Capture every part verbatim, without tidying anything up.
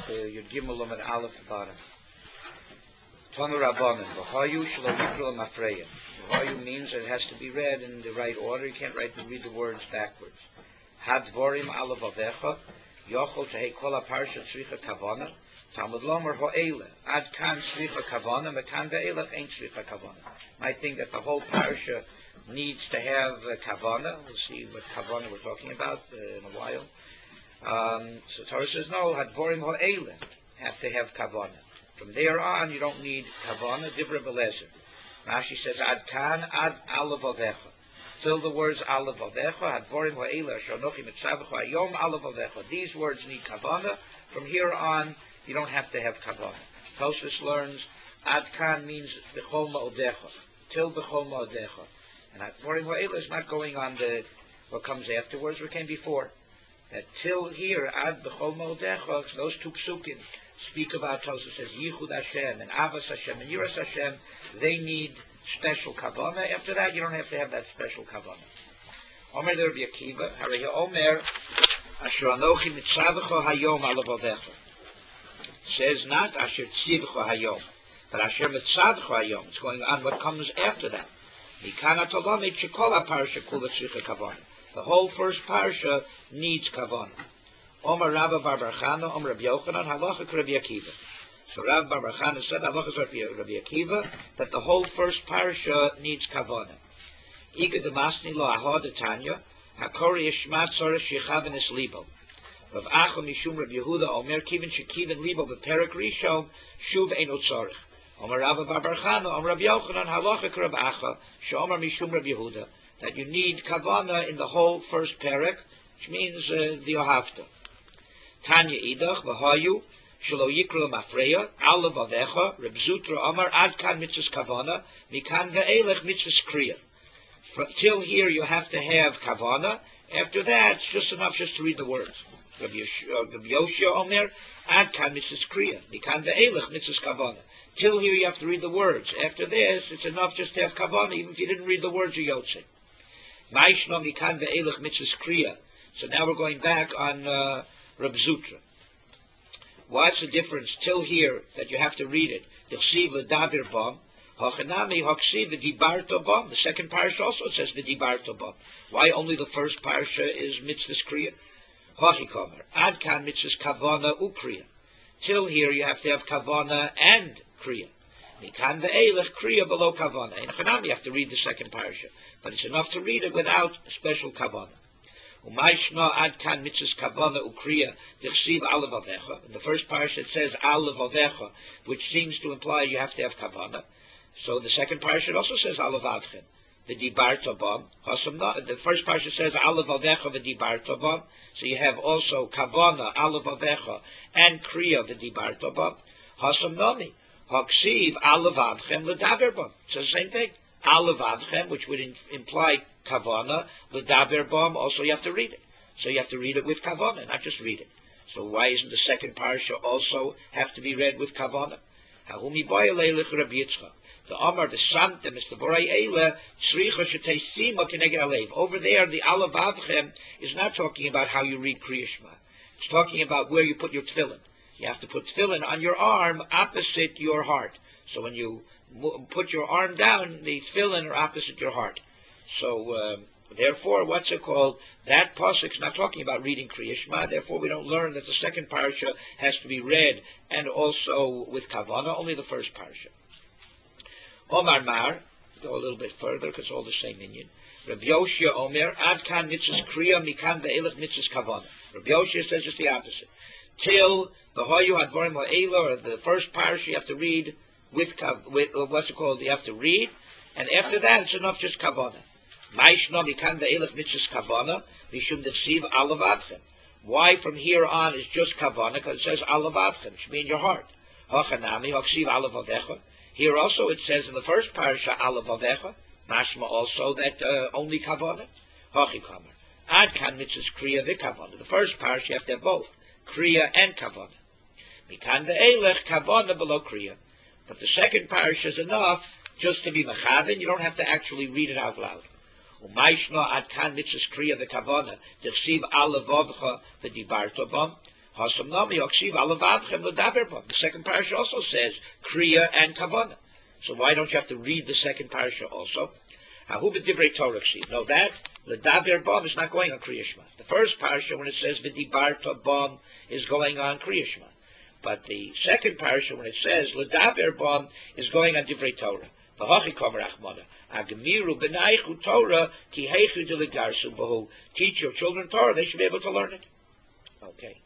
Yud Gimel Amud Aleph bottom. Tanu Rabbanan, V'hayu shelo yikru mafreya. V'hayu means that it has to be read in the right order. You can't write read the words backwards. Hadvorim alav avecha, yochol tehei kol ha-parsha tzricha kavana, Talmud Lomer ho'ele, ad kan tzricha kavana, mekan ve'elach ein tzricha kavana. I think that the whole parsha needs to have uh, kavana. We'll see what kavana we're talking about uh, in a while. Um, so Torah says no, hadvorim ho'ele, have to have kavana. From there on, you don't need kavana. Dibra belezer. Rashi says ad kan ad alav avecha. Till the words alav avecha, hadvorim ho'ele, shonochi mitzavecha hayom alav avecha. These words need kavana. From here on, you don't have to have kavana. Tosfos learns ad kan means b'chol ma'odecha, till b'chol ma'odecha. And hadvorim ho'ele is not going on the what comes afterwards, what came before. That till here, ad b'chol ma'odecha, those two psukim speak about, Tosfos says, Yichud Hashem and Avas Hashem and Yiras Hashem, they need special kavana. After that, you don't have to have that special kavana. Omer der Rabbi Akiva, Harei Omer, Asher Anochi Mitzavecho Hayom Alav Avecha. Says not Asher Tzivcho Hayom, but Asher Mitzavecho Hayom. It's going on what comes after that. Mikana Tolomit Shekol HaParsha Kula Tzricha Kavana. The whole first parsha needs kavana. Omer Rabba Bar Bar Chana, Omer Rabbi Yochanan, Halacha Rabbi Akiva. So Rabba Bar Bar Chana said, Halacha Rabbi Akiva, that the whole first parsha needs kavana. Iga Damasni Lo Ahod Tanya, Hakori Yishmat Tzorech Shechaven Es Libo. Rav Acham Mishum Rabbi Yehuda, Omer Kivin Shekiven Libo B'Perek Rishon, Shuv Eino Tzorech. Omer Rabba Bar Bar Chana, Omer Rabbi Yochanan, Halacha Rabbi Acham, Sheomer Mishum Rabbi Yehuda, that you need kavana in the whole first perek, which means uh, the Ohavta. Tanya idach v'hayu shelo yikru mafreya alav avecha Reb Zutra Amar ad kan mitzvahs kavana mikan ve'elech mitzvahs kriya. Till here you have to have kavana. After that, it's just enough just to read the words. Reb Yoshia Omer ad kan mitzvahs kriya mikan ve'elech mitzvahs kavana. Till here you have to read the words. After this, it's enough just to have kavana, even if you didn't read the words of Yotzei. Maishno mikan ve'elech mitzvahs kriya. So now we're going back on uh, Reb Zutra. What's the difference till here that you have to read it? T'chsiv l'daber bam, hachanami hachsiv v'dibarto bam. The second parsha also says v'dibarto bam. Why only the first parsha is mitzvahs kriya? Hachikomer ad kan mitzvahs kavana ukriya. Till here you have to have kavana and kriya. Mikan ve'elech kriya below kavana. In hachanami you have to read the second parsha, but it's enough to read it without special kavana. Umayshna ad kan mitzvahs kavana ukriya d'chsiv alav avecha. In the first parsha it says alav avecha, which seems to imply you have to have kavana. So the second parsha also says alav avchem v'dibarto bam. The first parsha says alav avecha v'dibarto bam. So you have also kavana alav avecha and kriya v'dibarto bam. Hasam nami haksiv alav avchem l'daber bam. It's the same thing. Alav avchem, which would in, imply kavana, l'daber bam, also you have to read it. So you have to read it with kavana, not just read it. So why isn't the second parsha also have to be read with kavana? Hahumi boyalelich Rabbi Yitzchak. The Amar, the Santem, is the Borai Eile, Tzricha Shetesima Keneged Alev. Over there, the Alav avchem is not talking about how you read Kriya Shema. It's talking about where you put your tefillin. You have to put tefillin on your arm opposite your heart. So when you put your arm down, the tefillin are opposite your heart. So, uh, therefore, what's it called? That pasuk is not talking about reading Kriya Shema. Therefore, we don't learn that the second parsha has to be read and also with kavana, only the first parsha. Omar Mar, go a little bit further because it's all the same Indian. Rabbi Yoshia Omer, ad kan mitzvahs kriya mikan ve'elech mitzvahs kavana. Rabbi Yoshia says just the opposite. Till the hoyu hadvarim ha'ela, or the first parsha, you have to read with, with uh, what's it called? You have to read, and after that, it's enough just kavana. Maishno mikan ve'elech mitzvahs kavana mishum d'chsiv alav avchem. Why from here on is just kavana? Because it says alav avchem, which means your heart. Hachanami hachsiv alav avecha. Here also it says in the first parasha alav avecha. Mashma also that uh, only kavana. Hachikomer ad kan mitzvahs kriya v'kavana. The first parasha you have to have both kriya and kavana. Mikan ve'elech kavana below kriya. But the second parasha is enough just to be mechaven. You don't have to actually read it out loud. Umayshno ad kan mitzvahs kriya v'kavana d'chsiv alav avecha v'dibarto bam. The second parasha also says Kriya and Kavana. So why don't you have to read the second parasha also? No, that the Daber Bam is not going on Kriya Shema. The first parasha, when it says V'dibarta Bam, is going on Kriya Shema. But the second parasha, when it says L'daber Bam, is going on Divrei Torah. V'hachi Komer Achmana. Agmiru b'naichu Torah ki heichu delegarsu b'hu. Teach your children Torah; they should be able to learn it. Okay.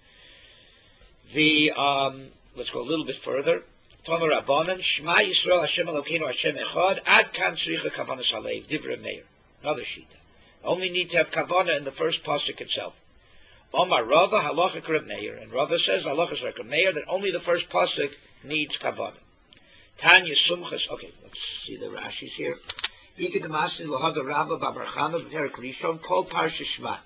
The um, let's go a little bit further. Tanu Rabbanan Shema Yisrael Hashem Elokeinu Hashem Echad Ad Kan Tzricha Kavanas Halev Divrei Meir. Another shita. Only need to have kavana in the first pasuk itself. Omar Rava Halacha Reb Meir, and Rava says Halacha Reb Meir that only the first pasuk needs kavana. Tanya Sumchas. Okay, let's see the Rashi's here. Ikadamasin Lahaga Rava Babarchana Perik Rishon Kol Parsha Shema.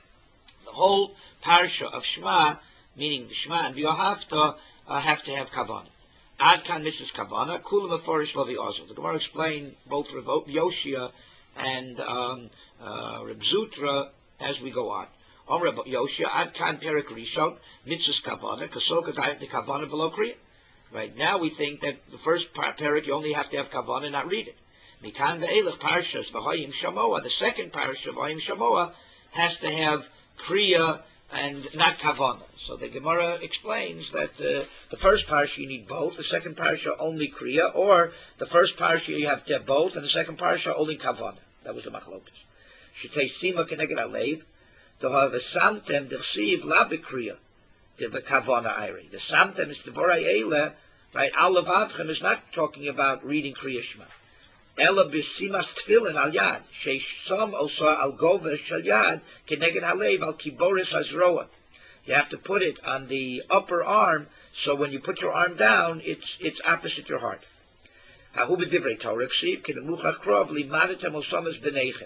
The whole parsha of Shema, meaning the Shema and the Yohavta, uh, have to have kavana. Ad kan missus kavana kulam aforish lavi also. The Gemara explained both Rav Yoshia and um, uh, Reb Zutra as we go on. Om Reb Yoshia ad kan perik rishon mitzvus kavana kasol kadayim the kavana below kriya. Right now we think that the first perik you only have to have kavana, not read it. Mikan ve'elech parshas v'hayim shamoa. The second parsha v'hayim shamoa has to have kriya and not kavana. So the Gemara explains that uh, the first parsha you need both, the second parsha only kriya, or the first parsha you have to have both, and the second parsha only kavana. That was the machlokas. Shetei sima keneged alev to have a samtem d'chsiv la bekriya to the kavana iri. The samtem is the boray eile, right? Al levavchem is not talking about reading kriya shema. Ela b'simas tefillin al yad sheisham osa al gover shel yad keneged alev al kiboris azroa. You have to put it on the upper arm, so when you put your arm down, it's it's opposite your heart. Hahu b'divrei Torah ksiv kenemuchach krov limadatem osamas b'neichem.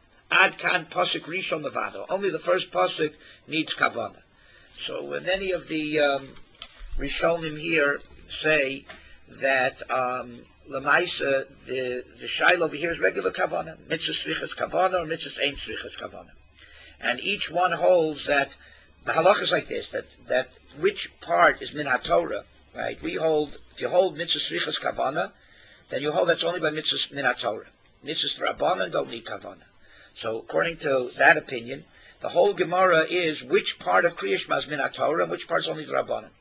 Ad kan pasuk rishon levado. Only the first pasuk needs kavana. So uh, many of the um, Rishonim here say that um, Lamaisa, the the shaila over here is regular kavana, mitzvah srichas kavana or mitzvah ein srichas kavana, and each one holds that the halacha is like this: that that which part is min haTorah, right? We hold if you hold mitzvah srichas kavana, then you hold that's only by mitzvah min haTorah. Mitzvah rabbanan don't need kavana. So according to that opinion, the whole Gemara is which part of Kriya Shema is min haTorah and which part is only the rabbanan.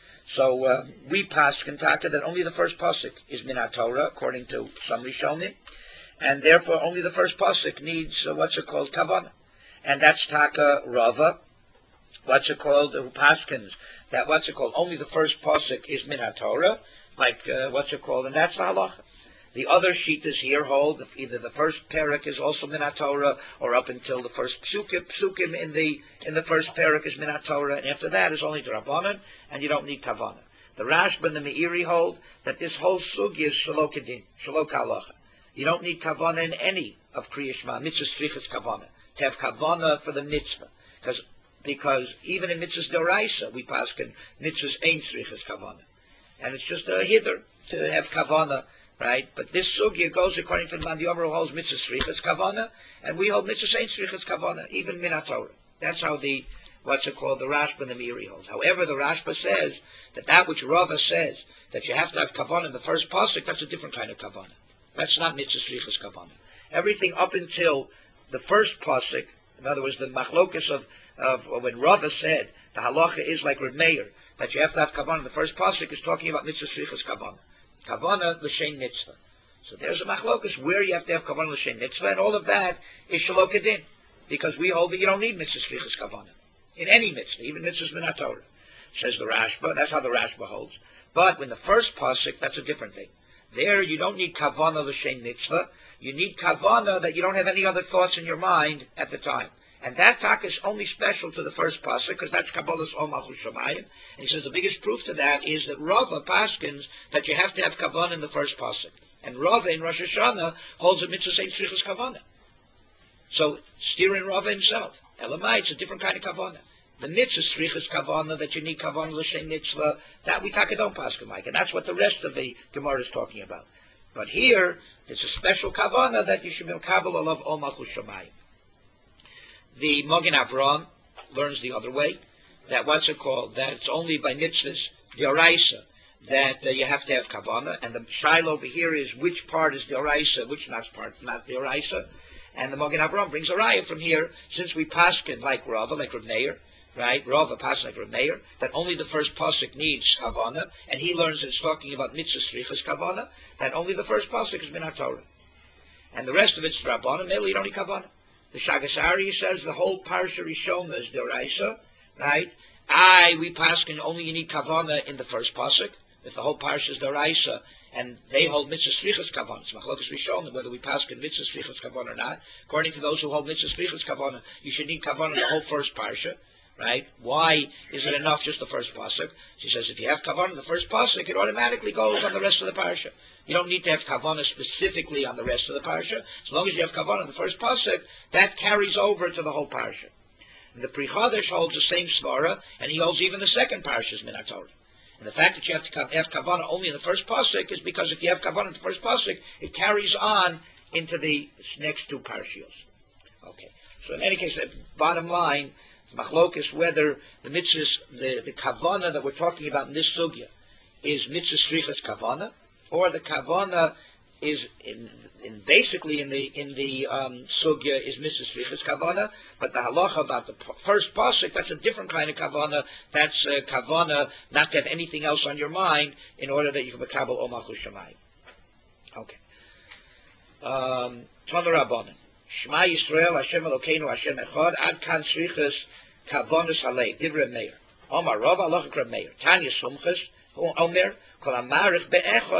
So uh, we pass Kantaka that only the first pasuk is min haTorah, according to some Rishonim, and therefore only the first pasuk needs uh, what's it called kavana, and that's Taka Rava. What's it called? Who paskins that what's it called? Only the first pasuk is min haTorah, like uh, what's it called? And that's the halacha. The other shitas here hold that either the first parak is also min haTorah, or up until the first psukim, psukim in the in the first parak is min haTorah, and after that is only the rabbanan, and you don't need kavana. The Rashba and the Meiri hold that this whole sugi is shelo kedin, shelo kalacha. You don't need kavana in any of Kriya Shema, mitzvah strichas kavana, to have kavana for the mitzvah, because because even in mitzvahs doraisa we paskin mitzvahs ein strichas kavana, and it's just a hither to have kavana. Right, but this sugya goes according to the Man Yomer who holds mitzvah srichas kavana, and we hold mitzvah ain't srichas kavana, even min haTorah. That's how the what's it called the Rashba and the Meiri holds. However, the Rashba says that that which Rava says that you have to have kavana in the first pasuk, that's a different kind of kavana. That's not mitzvah srichas kavana. Everything up until the first pasuk, in other words, the machlokas of of when Rava said the halacha is like Reb Meir that you have to have kavana in the first pasuk, is talking about mitzvah srichas kavana. Kavana l'shein mitzvah. So there's a machlokas where you have to have kavana l'shein mitzvah, and all of that is shelo kedin, because we hold that you don't need mitzvah slichas kavana in any mitzvah, even mitzvahs min haTorah. Says the Rashba. That's how the Rashba holds. But when the first pasuk, that's a different thing. There you don't need kavana l'shein mitzvah. You need kavana that you don't have any other thoughts in your mind at the time. And that talk is only special to the first pasuk, because that's Kabbalah's Ol Malchus Shamayim. And he says the biggest proof to that is that Rava paskins that you have to have kavanah in the first pasuk, and Rava in Rosh Hashanah holds a mitzvah ain't srichas kavanah. So steering Rava himself, Elamai, it's a different kind of kavanah. The mitzvah srichas kavanah that you need kavanah l'shein mitzvah, that we taka don't paskin like, and that's what the rest of the Gemara is talking about. But here it's a special kavanah that you should be Kabbalah of Ol Malchus Shamayim. The Magen Avraham learns the other way, that what's it called, that it's only by mitzvahs, Dioraisa, that uh, you have to have Kavanah, and the Shiloh over here is which part is Dioraisa, which not part, not Dioraisa, and the Magen Avraham brings a raya from here, since we paskin like Rava, like Rav Meir, right, Rava paskin like Rav Meir, that only the first pasuk needs Kavanah, and he learns that it's talking about mitzvah strichas Kavanah, that only the first pasuk is Min Torah. And the rest of it's Rabbanah, mainly you don't need Kavanah. The Shagasari says the whole Parsha Rishona is Dioraisa, right? I, we paskin only you need Kavanah in the first pasuk, if the whole Parsha is Dioraisa, and they hold mitzvah strichas Kavanah. It's Machlokas Rishona, whether we paskin mitzvah strichas Kavanah or not. According to those who hold mitzvah strichas Kavanah, you should need Kavanah in the whole first Parsha, right? Why is it enough just the first pasuk? She says if you have Kavanah in the first pasuk, it automatically goes on the rest of the Parsha. You don't need to have Kavanah specifically on the rest of the Parsha. As long as you have Kavanah in the first pasuk, that carries over to the whole Parsha. And the Pri Chodesh holds the same svara, and he holds even the second Parsha is Min Torah. And the fact that you have to have Kavanah only in the first pasuk is because if you have Kavanah in the first pasuk, it carries on into the next two Parshios. Okay. So in any case, the bottom line, Machlokes, whether the mitzvahs, the, the Kavanah that we're talking about in this sugya is mitzvah strichas Kavanah, or the Kavanah is in, in basically in the in the um, sugya is mitzvah strichas Kavanah, but the halacha about the p- first pasuk, that's a different kind of Kavanah. That's uh, Kavanah not to have anything else on your mind in order that you can become Ol Malchus Shamayim. Okay. Um, Tana Rabbanan. Shema Yisrael Hashem Elokeinu Hashem Echad Ad Kan Strichas Kavanas Halei Divrei Meir. Omar Rav Halacha Rav Meir. Tanya Sumchas Omer. Anyone who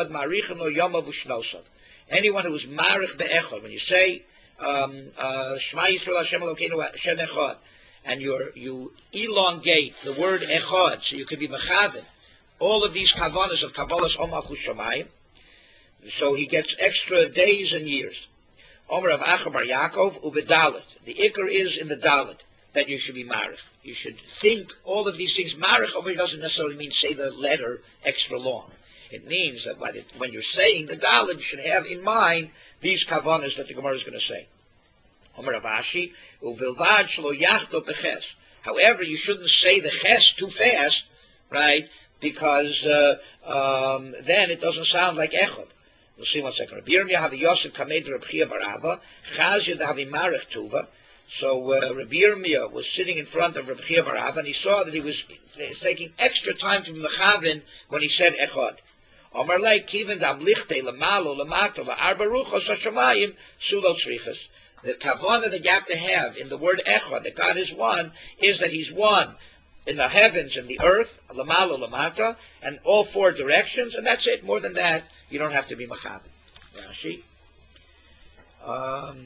is marich be'echad, when you say um, uh, Shema Yisrael Hashem Elokeinu Hashem Echad, and you you elongate the word echad, so you could be mechaven all of these kavanas of Kabbalah's Ol Malchus Shamayim, so he gets extra days and years. Omer of Acha Bar Yaakov ubedalit. The ikar is in the dalit that you should be marich. You should think all of these things. Marich over here doesn't necessarily mean say the letter extra long. It means that when you're saying the dalit, you should have in mind these kavanas that the Gemara is going to say. Omer of Ashi uvilvad shlo yachto beches. However, you shouldn't say the ches too fast, right? Because uh, um, then it doesn't sound like echad. We'll see one second. Rabbi Yirmiyah have Yosef kamed Rabbi Chia bar Abba, Chazia have marich tuva. So uh, Rabbi Yirmiyah was sitting in front of Rabbi Chia bar Abba, and he saw that he was, he was taking extra time to be mechaven when he said echad. Omar lei kiven dam lichte lemalo lemato la'arba ruchos hashamayim sulo tzrichas. The kavanah that you have to have in the word echad, that God is one, is that He's one in the heavens and the earth, lemalo lemata, and all four directions, and that's it. More than that, you don't have to be mechaven. Rashi. Um,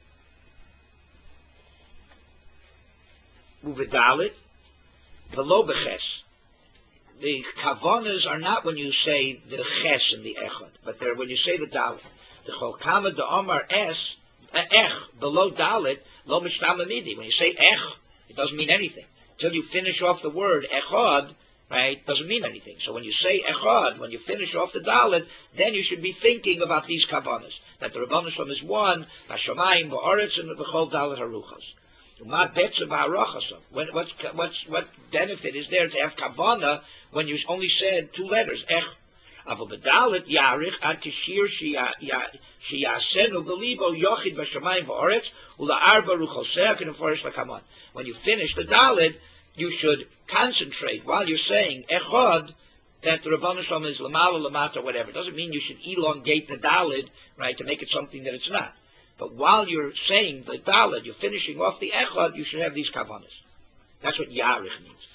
Uvedalit, velo beches. The kavanas are not when you say the ches and the echad, but they're when you say the dalit. The cholkama de omar es ech below dalit lo mishtamamidi. When you say ech, it doesn't mean anything until you finish off the word echad. Right? Doesn't mean anything. So when you say echad, when you finish off the dalit, then you should be thinking about these kavanas. That the Rebbeinu Shalom is one, Hashamayim, Ba'aretz, and the Bechol Dalit Haruchas. What, what, what's, what benefit is there to have kavana when you only said two letters? Ech. Aval b'dalit yarich ad tishir shiyasenu belibo yochid b'shamayim v'oretz ula'arba ruchoseh k'neforish l'kamon. When you finish the dalit, you should concentrate while you're saying echad that the Rebbeinu Shalom is lamala lamata whatever. It doesn't mean you should elongate the dalit, right, to make it something that it's not. But while you're saying the dalit, you're finishing off the echad, you should have these kavanas. That's what yarich means.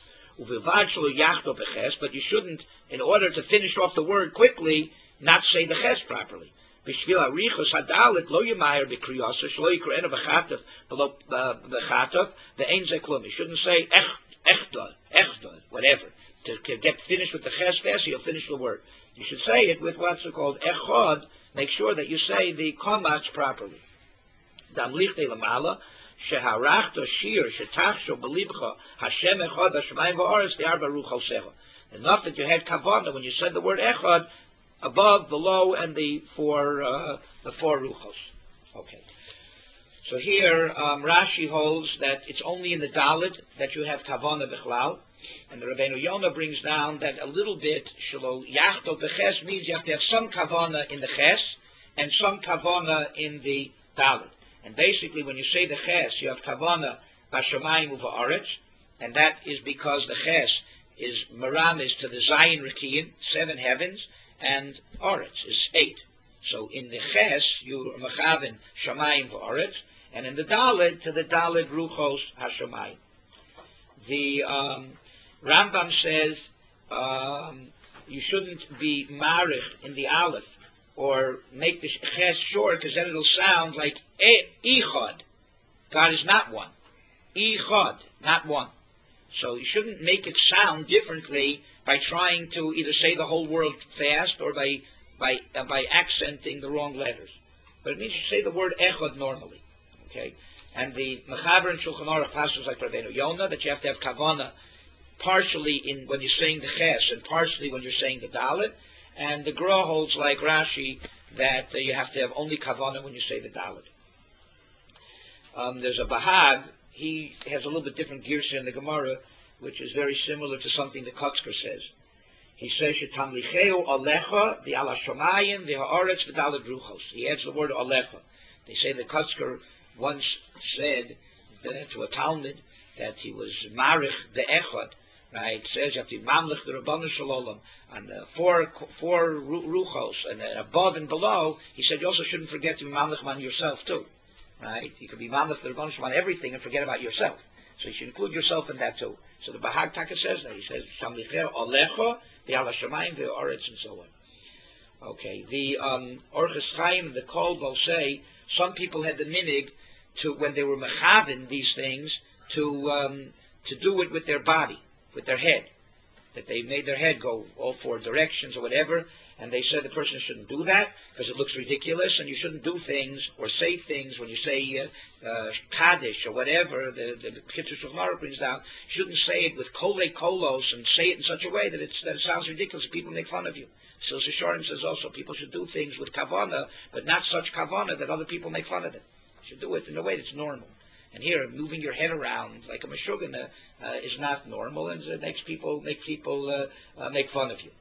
But you shouldn't, in order to finish off the word quickly, not say the ches properly. You shouldn't say ech, echdod, echdod, whatever. To, to get finished with the ches fast, you'll finish the word. You should say it with what's called echad. Make sure that you say the komats properly. Dam lichte lamala. Sheharach shir shetachsho belibcha Hashem echad hashemayim va'aretz de'arba ruchosecha. Enough that you had kavana when you said the word echad, above, below, and the four uh, the four ruchos. Okay. So here um, Rashi holds that it's only in the dalit that you have kavana bichlal, And the Rabbeinu Yonah brings down that a little bit, shelo yachto beches, means you have to have some kavana in the ches and some kavana in the dalet. And basically, when you say the ches, you have kavana b'shamayim u'va'aretz, and that is because the ches is maramis to the zayin rikiyim, seven heavens, and aretz is eight. So in the ches, you are mechaven shamayim v'aretz, and in the dalet to the dalet ruchos hashamayim. The um, Rambam says um, you shouldn't be marich in the aleph or make the ches short, because then it'll sound like ichad. God is not one. Ichad, not one. So you shouldn't make it sound differently by trying to either say the whole word fast or by by uh, by accenting the wrong letters. But it means you say the word echad normally. Okay, and the Mechaber and Shulchan Aruch passages like Rabbeinu Yonah that you have to have kavana partially in when you're saying the ches and partially when you're saying the dalet, and the Gra holds like Rashi that uh, you have to have only kavana when you say the dalet. Um, there's a Bahag. He has a little bit different girsa in the Gemara, which is very similar to something the Kotzker says. He says, "Shetamlicheu alecha the ala shomayim the haaretz the dalet ruchos." He adds the word alecha. They say the Kotzker once said that, to a Talmud, that he was marich the echad. Right? It says you have to be mamlich the Rabbanu Shalom and the four four ruchos and above and below. He said you also shouldn't forget to be mamlich on yourself too. Right? You could be mamlich the Rabbanu Shalom on everything and forget about yourself. So you should include yourself in that too. So the Bahag Taka says that. He says Tamlicher Alecha the Ala Shamayim the Oretz and so on. Okay. The um, Orchis Chaim and the Kol will say some people had the minig to when they were mechaven these things to um, to do it with their body, with their head, that they made their head go all four directions or whatever, and they said the person shouldn't do that because it looks ridiculous, and you shouldn't do things or say things when you say uh, uh, Kaddish or whatever, the the Kitzur Shulchan Aruch brings down, you shouldn't say it with kole kolos and say it in such a way that, it's, that it sounds ridiculous and people make fun of you. So Sisharim says also people should do things with kavana, but not such kavana that other people make fun of them. You should do it in a way that's normal. And here, moving your head around like a meshuggah uh, is not normal, and it makes people make people uh, uh, make fun of you.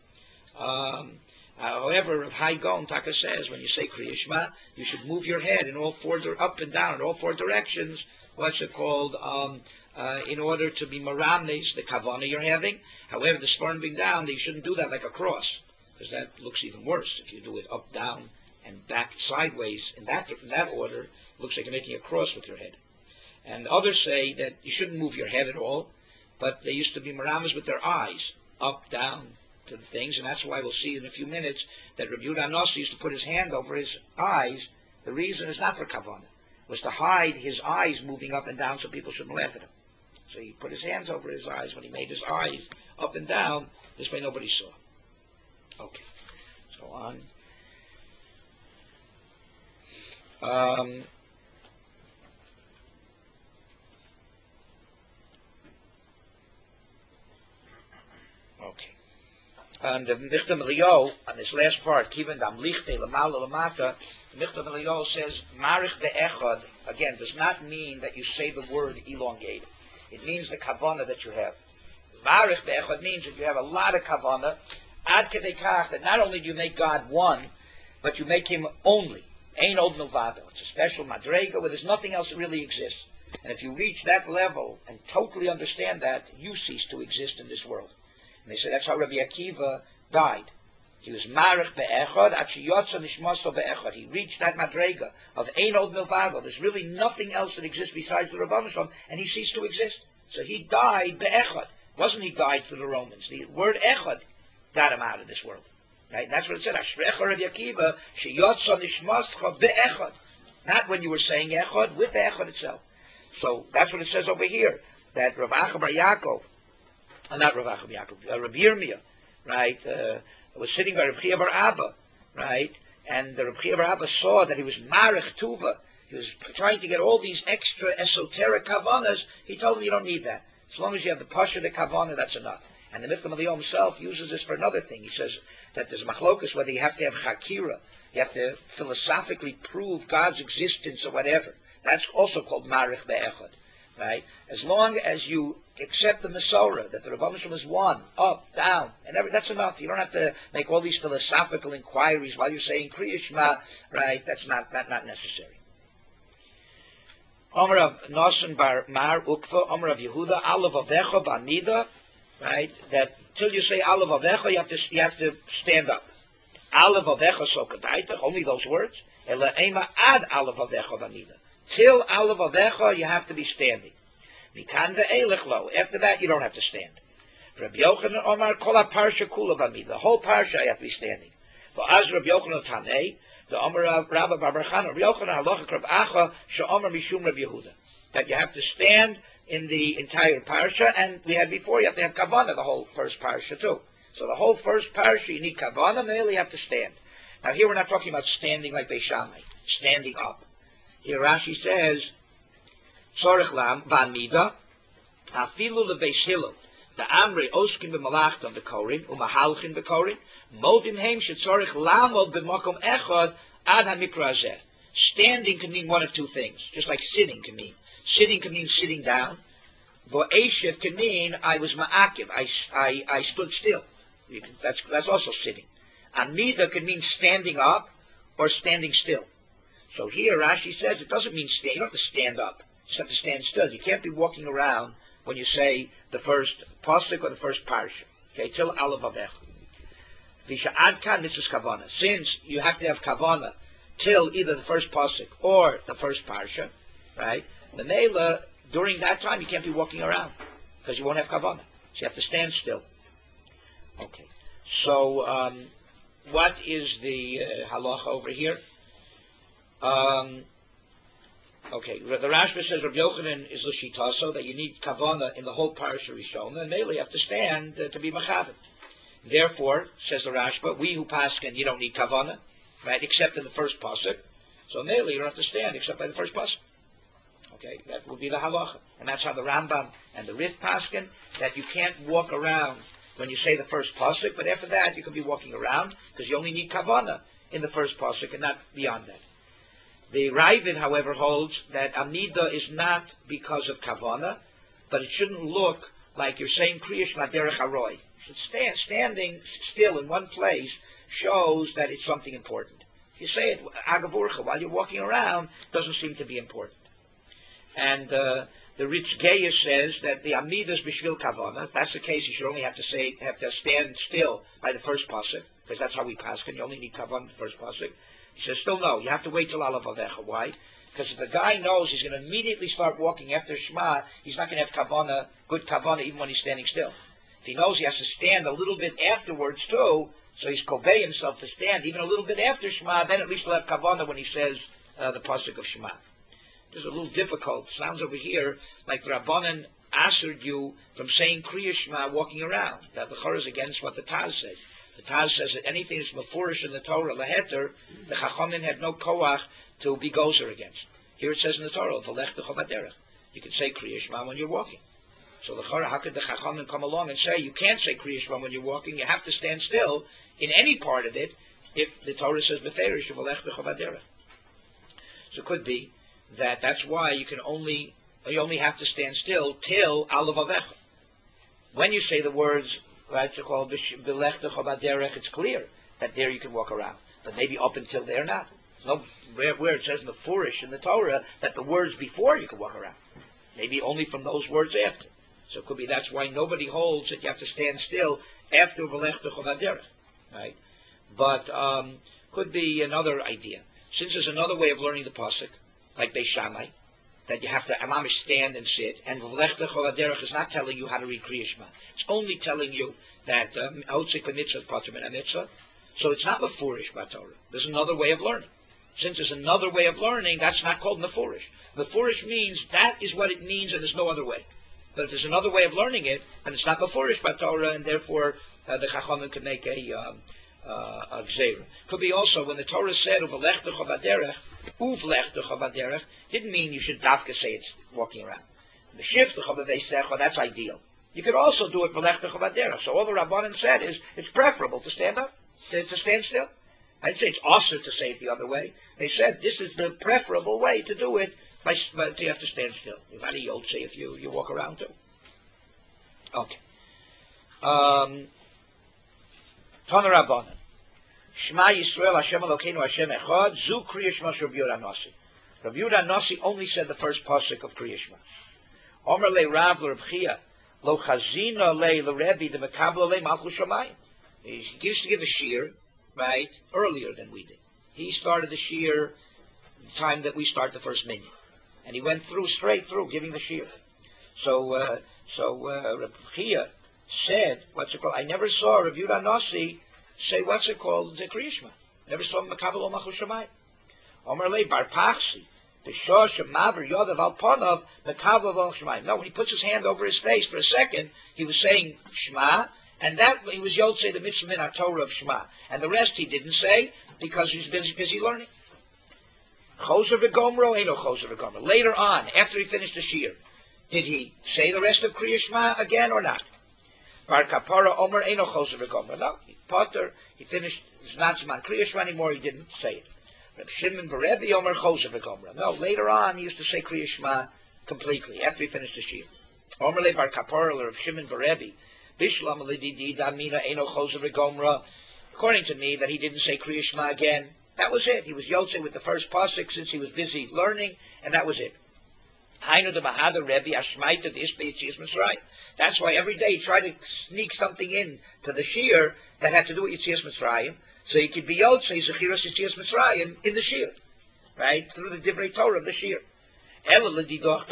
Um, uh, however, Rav Hai Gaon Taka says when you say Kriya Shema, you should move your head in all four, up and down in all four directions. What's it called? Um, uh, in order to be marames the kavana you're having. However, the sparn being down, you shouldn't do that like a cross, because that looks even worse if you do it up, down, and back, sideways in that in that order. It looks like you're making a cross with your head. And others say that you shouldn't move your head at all, but they used to be maramas with their eyes, up, down to the things, and that's why we'll see in a few minutes that Rabbi Yehuda Nossi used to put his hand over his eyes. The reason is not for kavana, was to hide his eyes moving up and down so people shouldn't laugh at him. So he put his hands over his eyes when he made his eyes up and down, this way nobody saw. Okay, let's go on. Um, Okay. And the Michtam Eliyahu, on this last part, Kivan Dam Lichte Lamala Lamata, the Michtam Eliyahu says, Marich Be'echad, again, does not mean that you say the word elongated. It means the kavana that you have. Marich Be'echad means that you have a lot of kavana, ad kedei kach, that not only do you make God one, but you make him only. Ein od milvado. It's a special madrega where there's nothing else that really exists. And if you reach that level and totally understand that, you cease to exist in this world. And they say that's how Rabbi Akiva died. He was marich be'echad, achi yotza nishmaso be'echad. He reached that madrega of ein od milvado. There's really nothing else that exists besides the Rabbanu Shalom, and he ceased to exist. So he died be'echad. Wasn't he died to the Romans? The word echad got him out of this world. Right? That's what it said. Ashrecha Rabbi Akiva, sheyotza nishmascha be'echad. Not when you were saying echad, with the echad itself. So that's what it says over here, that Rav Acha bar Yaakov, Uh, not Rav Acha bar Yaakov, uh, Rabbi Yirmiyah, right, uh, was sitting by Rabbi Chia bar Abba, right, and the Rabbi Chia bar Abba saw that he was marich tuva, he was trying to get all these extra esoteric kavanas. He told him, you don't need that. As long as you have the pasha de kavana, that's enough. And the Michtam Eliyahu himself uses this for another thing. He says that there's machlokas whether you have to have chakira, you have to philosophically prove God's existence or whatever. That's also called marich be'echad, right? As long as you accept the Masorah, that the Rebbeinu Shalom is one, up, down, and every, that's enough. You don't have to make all these philosophical inquiries while you're saying Kriya Shema, right? That's not, not, not necessary. Omer of Nosen Bar Mar Ukva, Omer of Yehuda, Alav Avecha B'Amida, right? That till you say Alav Avecha, you have to, you have to stand up. Alav Avecha So Kadaita, only those words. Ela Ema Ad Alav Avecha B'Amida. Till Alav Avecha, you have to be standing. Mikan ve'elech lo. After that, you don't have to stand. Rabbi Yochanan Omar Kol HaParsha Kula B'Amida. The whole parsha you have to be standing. V'az Rabbi Yochanan Tanei, the Omar of Rabbi Bar Chana, Rabbi Yochanan Halacha Rab Acha She'omar Mishum Rabbi Yehuda. That you have to stand in the entire parsha, and we had before, you have to have kavanah the whole first parsha too. So the whole first parsha, you need kavanah, mainly you have to stand. Now here we're not talking about standing like Beis Shammai, standing up. Here Rashi says, Tzorech lam ba'amida, afilu lebeis Hillel, the amri oskin b'malachtam b'korin, u'mahalchin b'korin, modim heim shetzorech lamod b'makom echad ad hamikra hazeh. Standing can mean one of two things, just like sitting can mean. Sitting can mean sitting down. Bo'eshet can mean I was ma'akiv, I, I, I stood still. You can, that's, that's also sitting. Amida can mean standing up or standing still. So here Rashi says it doesn't mean stand. You don't have to stand up. You just have to stand still. You can't be walking around when you say the first pasuk or the first parsha. Okay, till Alav Avech. Visha adkan mitzvahs kavana. Since you have to have kavana till either the first pasuk or the first parsha, right? The mela during that time you can't be walking around because you won't have kavana. So you have to stand still. Okay. So um, what is the uh, halacha over here? Um, okay, the Rashba says Rabbi Yochanan is l'shitaso that you need kavana in the whole parasha Rishon, and mainly you have to stand uh, to be machavet. Therefore, says the Rashba, we who paskin you don't need kavana, right? Except in the first pasuk. So mainly you don't have to stand except by the first pasuk. Okay, that would be the halacha, and that's how the Rambam and the Rif paskin that you can't walk around when you say the first pasuk, but after that you can be walking around because you only need kavana in the first pasuk and not beyond that. The Ravid, however, holds that Amida is not because of Kavana, but it shouldn't look like you're saying Kriya Shema Derech Haroy. You should stand, standing still in one place shows that it's something important. If you say it Agavurcha while you're walking around, it doesn't seem to be important. And uh, the Ritz Geyer says that the Amida is Bishvil Kavana. If that's the case, you should only have to say have to stand still by the first pasuk, because that's how we pasuk. You only need Kavana in the first pasuk. He says, still no, you have to wait till Alav Avecha. Why? Because if the guy knows he's going to immediately start walking after Shema, he's not going to have kavana, good kavana, even when he's standing still. If he knows he has to stand a little bit afterwards too, so he's kobei himself to stand even a little bit after Shema, then at least he'll have kavana when he says uh, the pasuk of Shema. It's a little difficult. It sounds over here like the Rabbanan answered you from saying Kriya Shema walking around. That the Chor is against what the Taz says. The Taz says that anything that's mefurish in the Torah, leheter, the Chachamim have no koach to be gozer against. Here it says in the Torah, v'lech b'chol baderech. You can say Kriya Shema when you're walking. So the Chora, how could the Chachamim come along and say you can't say Kriya Shema when you're walking? You have to stand still in any part of it if the Torah says beferish v'lech b'chol baderech. So it could be that that's why you can only you only have to stand still till Alav Avecha. When you say the words, right, it's called B'lech b'chol baderech, it's clear that there you can walk around. But maybe up until there not. No, where, where it says mefurish in the Torah that the words before you can walk around. Maybe only from those words after. So it could be that's why nobody holds that you have to stand still after V'lech b'chol baderech, right? But um, could be another idea. Since there's another way of learning the pasuk, like Beis Shammai, that you have to amamish stand and sit, and V'lech b'chol baderech is not telling you how to read Kriya Shema. It's only telling you that Outzik mitzvah patur min mitzvah. So it's not mefurish by Torah. There's another way of learning. Since there's another way of learning, that's not called mefurish. Mefurish means that is what it means and there's no other way. But if there's another way of learning it, then it's not mefurish by Torah, and therefore uh, the Chachamim could make a, um, uh, a gzeira. Could be also when the Torah said u'v'lech b'chol baderech, u'v'lech b'chol baderech, didn't mean you should dafka say it's walking around. The shift b'chol b'veisecha, that's ideal. You could also do it v'lech b'chol baderech. So all the Rabbanan said is it's preferable to stand up, to, to stand still. I'd say it's also to say it the other way. They said this is the preferable way to do it, but you have to stand still. You've had a yotze if you, you walk around too. Okay. Um, Tana Rabbanan. Shema Yisrael Hashem Elokeinu Hashem Echad. Zu Kriya Shema Rabbi Yehuda Nasi. Rabbi Yehuda Nasi only said the first pasuk of Kriya Shema. Omer le Rav le Reb Chia. Lo Chazina le le Rebbe the Mekabla le Malchus Shamayim. He used to give a shir, right, earlier than we did. He started the shir the time that we start the first minyan. And he went through, straight through, giving the shir. So, uh, so uh, Reb Chia said, what's it called? I never saw Reb Yehuda Nasi say, what's it called, the Kriya Shema. Never saw him Makabel o Malchus Shamayim. Omer le Bar Pachsi, the Shah Shemaver Yodav Al Panav Makabel o Malchus Shamayim. No, when he puts his hand over his face for a second, he was saying Shema, and that he was Yotzei the mitzvah min Torah of Shema. And the rest he didn't say because he was busy, busy learning. Choser v'gomro, ain't no choser v'gomro. Later on, after he finished the shir, did he say the rest of Kriya Shema again or not? Bar Kapara Omer ain't no choser v'gomro. No, he potter, he finished, it's not Zman Kriya Shema anymore, he didn't say it. Reb Shimon Berebi Omer choser v'gomro. No, later on he used to say Kriya Shema completely, after he finished the shir. Omer le Bar Kapara Reb Shimon Berebi. Bishlam Lididi Damina Eno Choser V'Gomra. According to me, that he didn't say Kriya Shema again. That was it. He was Yotze with the first pasuk since he was busy learning, and that was it. Hainu de Mahada Rebbe Ashmaita Dishbe Yitzias Mitzrayim. That's why every day he tried to sneak something in to the shir that had to do with Yitzias Mitzrayim, so he could be Yotze Zechiras Yitzias Mitzrayim in the shir, right, through the Divrei Torah of the shir. But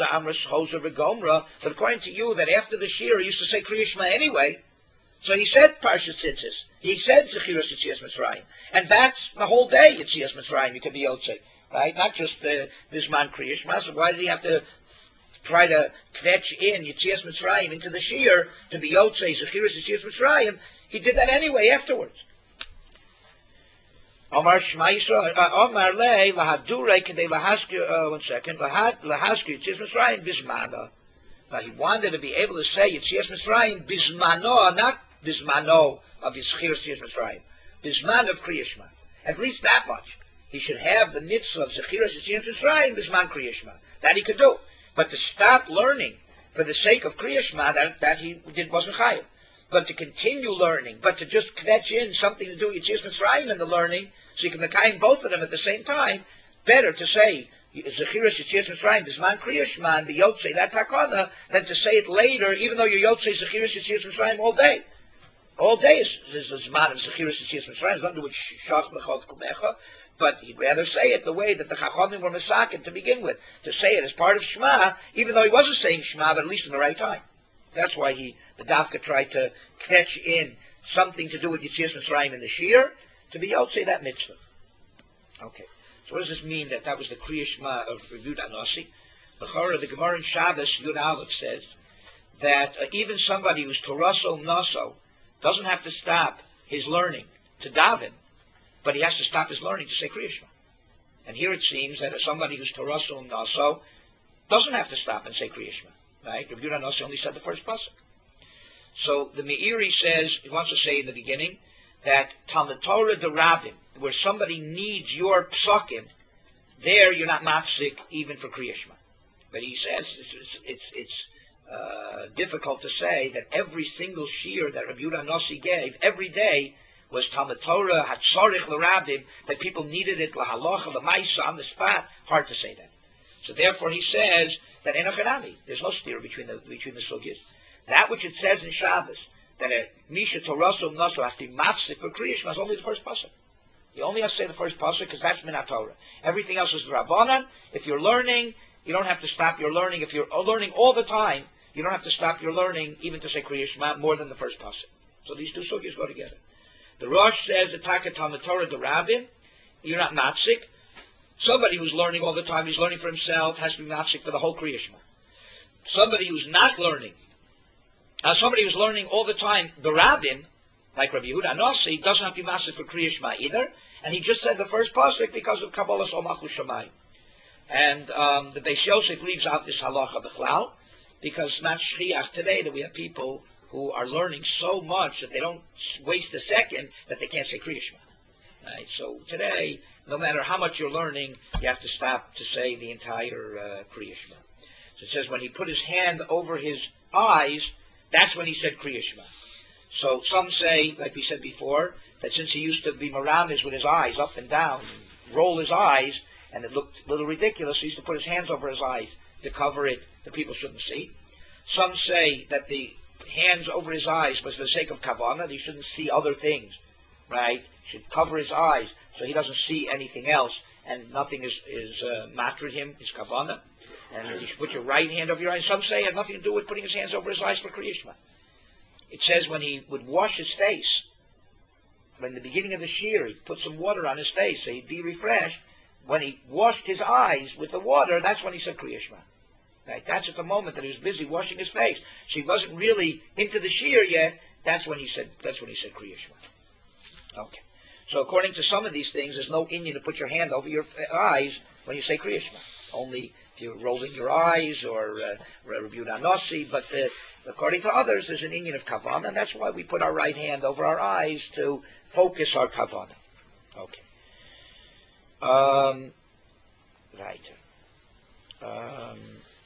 according to you, that after the shir he used to say Kriya Shema anyway, so he said Parshas Tzitzis, he said Zechiras Yitzias Mitzrayim, and that's the whole day Yitzias Mitzrayim. You can be Yotzei, right? Not just uh, this man Kriya Shema. So why did he have to try to kvetch in Yitzias Mitzrayim into the shir to be Yotzei Zechiras Yitzias Mitzrayim? He did that anyway afterwards. Omar Shema Yisrael, Omar Le, Lahadure, Kedei Lahaskir, one second, Lahad, Lahaskir, Yitzias Mitzrayim, Bismano. Now he wanted to be able to say Yitzias Mitzrayim, Bismano, not Bismano of Yitzias Mitzrayim, Bisman of Kriya Shema. At least that much. He should have the mitzvah of Zechiras Yitzias Mitzrayim, Bisman Kriya Shema. That he could do. But to stop learning for the sake of Kriya Shema, that, that he did wasn't chayav. But to continue learning, but to just kvetch in something to do with Yitzias Mitzrayim in the learning, so you can mekayim both of them at the same time, better to say Zechiras Yitzias Mitzrayim, Bisman Kriya Shema, and the Yotzei, that's hakana, than to say it later, even though you're Yotzei Zechiras Yitzias Mitzrayim all day. All day is is the Zman of Zechiras Yitzias Mitzrayim, it's nothing with Shach Mechov Kumecha, but he'd rather say it the way that the Chachamim were Mesakin to begin with, to say it as part of Shema, even though he wasn't saying Shema, but at least in the right time. That's why he, the Dafka, tried to catch in something to do with Yitzias Mitzrayim in the Shir, to be Yotzei that mitzvah. Okay, so what does this mean that that was the Kriya Shema of Yehuda Nasi? The Chorah, the Gemara in Shabbos, Yud Aleph says that uh, even somebody who's Toraso Naso doesn't have to stop his learning to daven, but he has to stop his learning to say Kriya Shema. And here it seems that somebody who's Toraso Naso doesn't have to stop and say Kriya Shema. Right? Rabbi Yehuda Nasi only said the first pasuk. So the Meiri says, he wants to say in the beginning, that Talmud Torah de Rabbim, where somebody needs your psukim, there you're not mafsik even for Kriya Shema. But he says it's, it's, it's, it's uh, difficult to say that every single shir that Rabbi Yehuda Nasi gave every day was Talmud Torah hatzorich l'Rabbim, that people needed it lahalacha l'maisa on the spot. Hard to say that. So therefore he says that enochanami, there's no steer between the between the sugyas. That which it says in Shabbos, that a misha toraso naso has to be mafsik for Kriya Shema is only the first pasuk. You only have to say the first pasuk because that's minat Torah. Everything else is rabbanan. If you're learning, you don't have to stop your learning. If you're learning all the time, you don't have to stop your learning even to say Kriya Shema more than the first pasuk. So these two sugyas go together. The Rosh says Ataka Talmud Torah the Rabbin, you're not mafsik. Somebody who's learning all the time, he's learning for himself, has to be mafsik for the whole Kriya Shema. Somebody who's not learning, uh, somebody who's learning all the time, the Rabbin, like Rabbi Yehuda Nasi, doesn't have to be mafsik for Kriya Shema either, and he just said the first pasuk because of Kabbalah Malchus Shamayim. And um, the Beis Yosef leaves out this halacha b'chlal, because it's not shchiach today that we have people who are learning so much that they don't waste a second that they can't say Kriya Shema. Right? So today, no matter how much you're learning, you have to stop to say the entire uh, Kriya Shema. So it says when he put his hand over his eyes, That's when he said Kriya Shema. So some say, like we said before, that since he used to be maramis with his eyes up and down, roll his eyes, and it looked a little ridiculous, he used to put his hands over his eyes to cover it that people shouldn't see. Some say that the hands over his eyes was for the sake of kavanah, that he shouldn't see other things, right? He should cover his eyes so he doesn't see anything else, and nothing is, is uh, mattered him, his kavanah. And you should put your right hand over your eyes. Some say it had nothing to do with putting his hands over his eyes for Kriya Shema. It says when he would wash his face, when in the beginning of the shear, he'd put some water on his face so he'd be refreshed. When he washed his eyes with the water, that's when he said Kriya Shema. Right? That's at the moment that he was busy washing his face. So he wasn't really into the shear yet. That's when he said. That's when he said Kriya Shema. Okay. So according to some of these things, there's no inyan to put your hand over your eyes when you say Kriya Shema. Only if you're rolling your eyes or uh, reviewed anosi. But uh, according to others, there's an inyan of kavanah, and that's why we put our right hand over our eyes to focus our kavanah. Okay. Um, right. Um,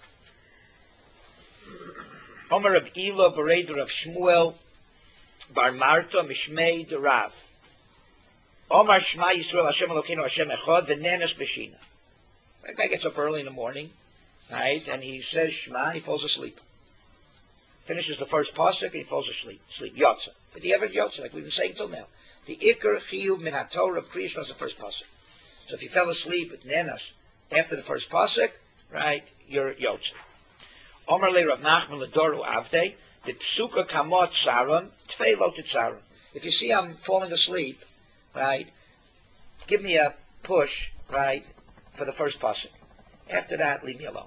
Omer of Elo, Bereder of Shmuel, Bar Marta, Mishmei de Rav. Omer Shema Yisrael Hashem Elokeinu Hashem Echad, V'nenes B'shina. That guy gets up early in the morning, right, and he says Shema, and he falls asleep. Finishes the first pasuk, and he falls asleep. Sleep. Yotza. Did he ever yotza, like we've been saying till now? The Iker Chiyuv Min HaTorah of Kriya Shema is the first pasuk. So if you fell asleep at Nenas after the first pasuk, right, you're yotza. Omer le Rav Nachman ledoru avdei, the psuka kamot saron, tfei lotet saron. If you see I'm falling asleep, right, give me a push, right, for the first pasuk. After that, leave me alone.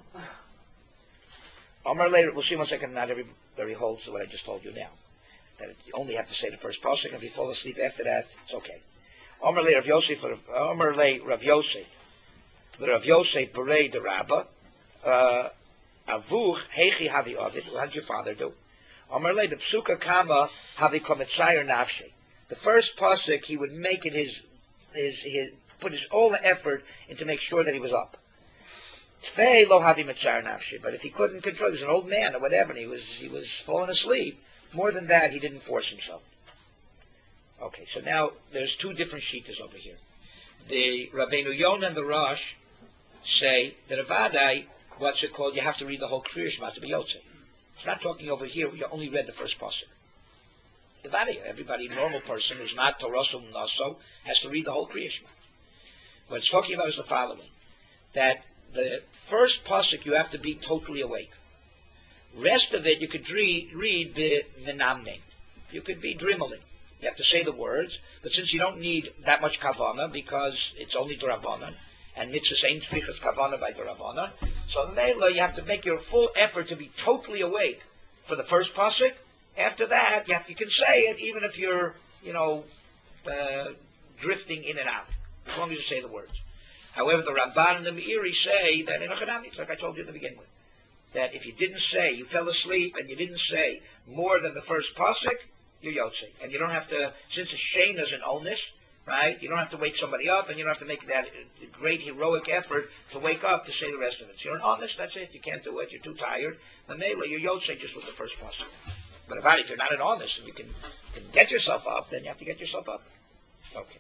Omer le, we'll see one second, not everybody holds to what I just told you now. That you only have to say the first pasuk, and if you fall asleep after that, it's okay. Omer le Rav Yosef, Omer le Rav Yosef, the Rav Yosef berei the Rabbah, uh, Avuch heichi havi ovid. What did your father do? Omer le the psuka kama havi kometzayer nafshe. The first pasuk he would make it his, his, his, put his all the effort into make sure that he was up. Tfei lo havi metzayer nafshe. But if he couldn't control, he was an old man or whatever, and he was he was falling asleep. More than that, he didn't force himself. Okay, so now there's two different shittas over here. The Rabbeinu Yonah and the Rosh say that avadai, what's it called? You have to read the whole Kriya Shema to be Yotzei. It's not talking over here where you only read the first pasuk. Avadai, everybody, normal person who's not Torosum Naso, has to read the whole Kriya Shema. What it's talking about is the following: that the first pasuk you have to be totally awake. Rest of it you could read, read the menamne. You could be dreamily. You have to say the words, but since you don't need that much kavanah because it's only D'Rabbanan, and mitzvahs ain't tfichas kavanah by D'Rabbanan, so Mela you have to make your full effort to be totally awake for the first pasuk. After that, you have you can say it even if you're you know uh, drifting in and out, as long as you say the words. However, the Ramban and the Meiri say that in a Chanami, it's like I told you to begin with, that if you didn't say, you fell asleep and you didn't say more than the first pasuk, you're Yotzei. And you don't have to, since a Shein is an onus, right, you don't have to wake somebody up and you don't have to make that great heroic effort to wake up to say the rest of it. So you're an honest, that's it. You can't do it, you're too tired. The Mela, you're Yotzei just with the first pasuk. But if, if you're not an honest and you can, can get yourself up, then you have to get yourself up. Okay.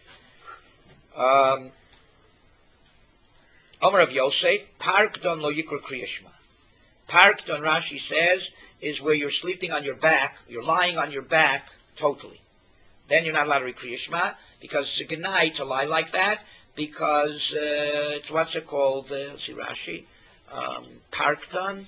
Um, Omer of Yosef, Parkdon lo yikra Kriya Shema. Parkdon, Rashi says, is where you're sleeping on your back, you're lying on your back totally. Then you're not allowed to read Kriya Shema, because it's a genai to lie like that, because uh, it's what's it called, uh, let's see Rashi, um, Parkdon.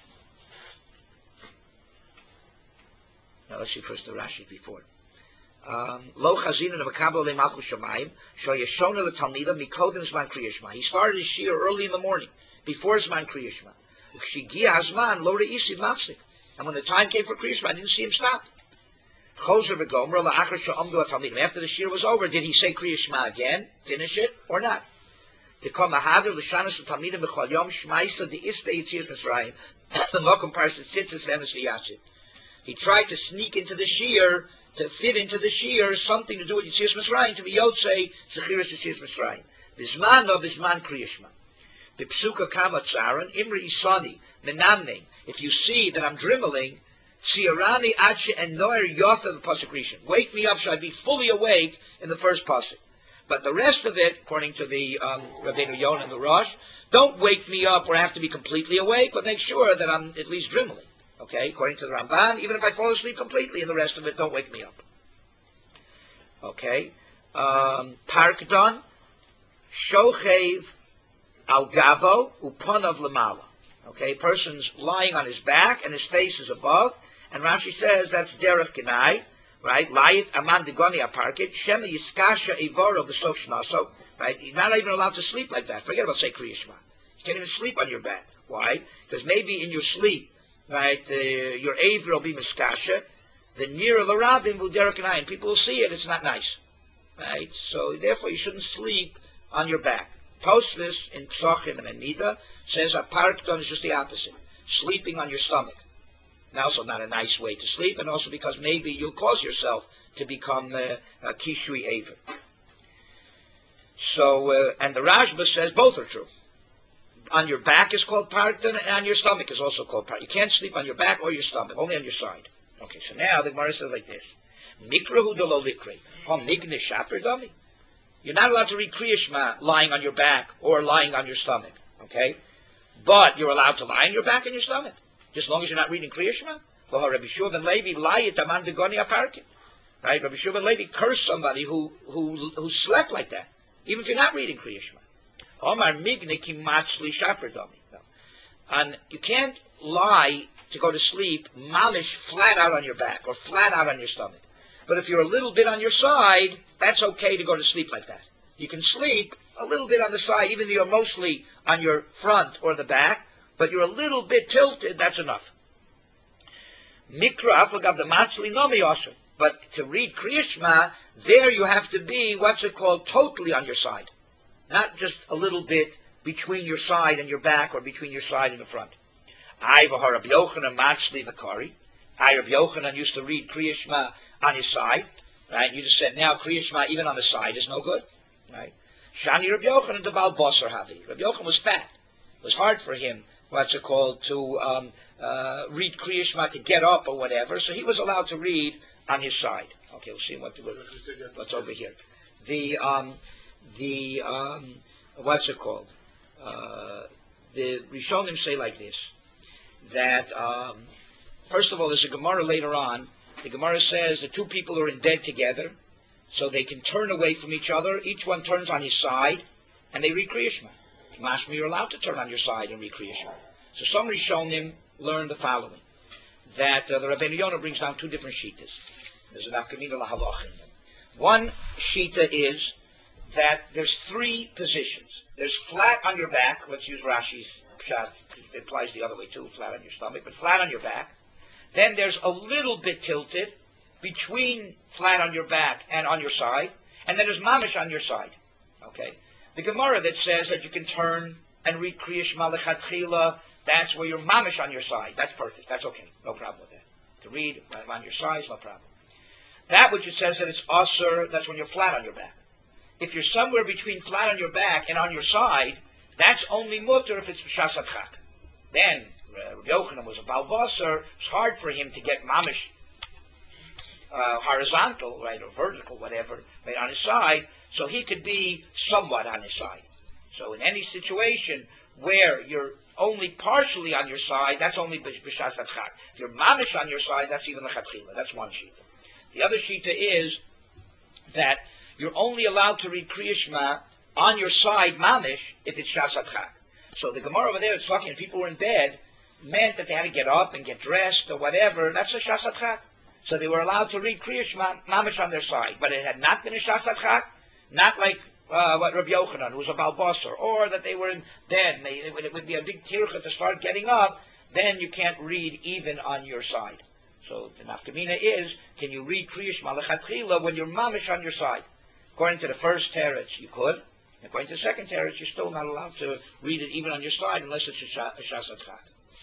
Now let's see first the Rashi before. Lo chazina nemakabel lemalchus shamayim shoyeshona letalmida mikodem zman Kriya Shema. He started his shir early in the morning, before zman Kriya Shema. Ukshigia hazman lo reisi mafsik. And when the time came for Kriya Shema, I didn't see him stop. Chozer v'gomer la'achar she'amdu hatalmidim. After the shir was over, did he say Kriya Shema again, finish it, or not? Tikam mahader l'shanas l'talmidim b'chol yom shmaisa de'isbe yitzias Mitzrayim. The Mokum Parshas Tzitzis Emes V'Yashiv. He tried to sneak into the shir, to fit into the shir, something to do with Yitzias Mitzrayim, to be Yotzei Zechiras Yitzias Mitzrayim. Bisman no bisman Kriya Shema. B'psuka kama tzaron imri isani menamning. If you see that I'm dreaming, Tzirani Ache and Noir Yotham Pasuk Rishon. Wake me up so I'd be fully awake in the first Pasuk. But the rest of it, according to the um, Rabbeinu Yonah and the Rosh, don't wake me up where I have to be completely awake, but make sure that I'm at least dreamily. Okay, according to the Ramban, even if I fall asleep completely in the rest of it, don't wake me up. Okay, um, Parkdon, Shochev Al Gabo Uponav Lamala. Okay, person's lying on his back and his face is above, and Rashi says that's Derech Genai, right? Layit Aman Degoni Aparkit, Shema Yiskasha Ivoro B'Sof Shnaso, right? You're not even allowed to sleep like that. Forget about say Kriya Shema. You can't even sleep on your back. Why? Because maybe in your sleep, right, uh, your Aver will be Miskasha, the nearer the Rabbin will Derech Genai, and people will see it, it's not nice. Right? So therefore you shouldn't sleep on your back. Tosfos in Psachim and Anida says a parkton is just the opposite, sleeping on your stomach. And also not a nice way to sleep, and also because maybe you'll cause yourself to become uh, a kishui aver. So, uh, and the Rashba says both are true. On your back is called parkton, and on your stomach is also called parkton. You can't sleep on your back or your stomach, only on your side. Okay, so now the Gemara says like this: Mikrahu de lo likre, hom nigne shaper dami. You're not allowed to read Kriya Shema lying on your back or lying on your stomach, okay? But you're allowed to lie on your back and your stomach, just as long as you're not reading Kriya Shema. Well, Rabbi Shua ben Levi layit aman degoni aparkin, right? Rabbi Shua ben Levi cursed somebody who who who slept like that, even if you're not reading Kriya Shema. Omar migne ki machli shaper dami. And you can't lie to go to sleep, malish flat out on your back or flat out on your stomach. But if you're a little bit on your side, that's okay to go to sleep like that. You can sleep a little bit on the side, even though you're mostly on your front or the back, but you're a little bit tilted, that's enough. Mikra afagav the matzli nomi osher. But to read Kriya Shema, there you have to be, what's it called, totally on your side. Not just a little bit between your side and your back or between your side and the front. I, Rabbi Yochanan matzli v'kari. I, Rabbi Yochanan used to read Kriya Shema on his side, right? You just said now Kriya Shema even on the side is no good, right? Shani Rabbi Yochanan the Baal Basar Havi. Rabbi Yochanan was fat. It was hard for him, what's it called, to um, uh, read Kriya Shema to get up or whatever, so he was allowed to read on his side. Okay, we'll see what what's over here. The um, the um, what's it called? Uh, the Rishonim say like this, that um, first of all, there's a Gemara later on. The Gemara says the two people are in bed together, so they can turn away from each other. Each one turns on his side, and they read Kriya Shema. Mashma, you're allowed to turn on your side and read Kriya Shema. So some Rishonim learned the following, that uh, the Rabbeinu Yonah brings down two different shitas. There's an afkamina lahaloch in them. One shita is that there's three positions. There's flat on your back. Let's use Rashi's pshat. It applies the other way too, flat on your stomach, but flat on your back. Then there's a little bit tilted between flat on your back and on your side, and then there's mamish on your side. Okay, the Gemara that says that you can turn and read Kriya Shema lechatchila, that's where you're mamish on your side. That's perfect. That's okay. No problem with that. To read on your side is no problem. That which it says that it's asur, that's when you're flat on your back. If you're somewhere between flat on your back and on your side, that's only mutter if it's b'shas adchak. Then Rabbi Yochanan was a Baal Basar. It's hard for him to get mamish uh, horizontal, right, or vertical, whatever, right, on his side, so he could be somewhat on his side. So in any situation where you're only partially on your side, that's only b'shas adchak. If you're mamish on your side, that's even lechatchila. That's one shita. The other shita is that you're only allowed to read Kriya Shema on your side, mamish, if it's shas adchak. So the Gemara over there is talking, and people were in bed, meant that they had to get up and get dressed or whatever. That's a shas adchak. So they were allowed to read Kriya Shema mamish on their side, but it had not been a shas adchak, not like uh, what Rabbi Yochanan, who was a Baal Basar, or that they were in bed. And they, it, would, it would be a big tircha to start getting up. Then you can't read even on your side. So the nafkamina is, can you read Kriya Shema lechatchila when you're mamish on your side? According to the first teretz, you could. According to the second teretz, you're still not allowed to read it even on your side unless it's a shas adchak.